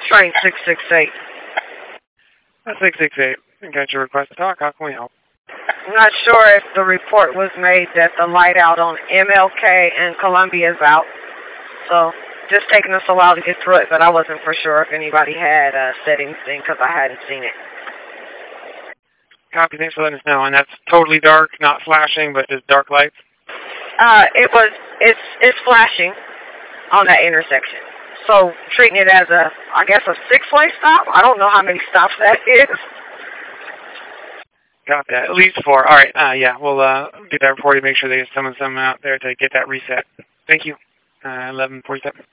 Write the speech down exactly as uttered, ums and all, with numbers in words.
Train six six eight. six six eight. I got your request to talk. How can we help? I'm not sure if the report was made that the light out on M L K and Columbia is out. So, just taking us a while to get through it, but I wasn't for sure if anybody had uh, said anything because I hadn't seen it. Copy. Thanks for letting us know. And that's totally dark, not flashing, but just dark lights? Uh, it was, it's, it's flashing on that intersection. So, treating it as a, I guess, a six-way stop. I don't know how many stops that is. Got that. At least four. All right. Uh, yeah, we'll uh, get that report to make sure they summon someone out there to get that reset. Thank you. Uh, eleven forty-seven.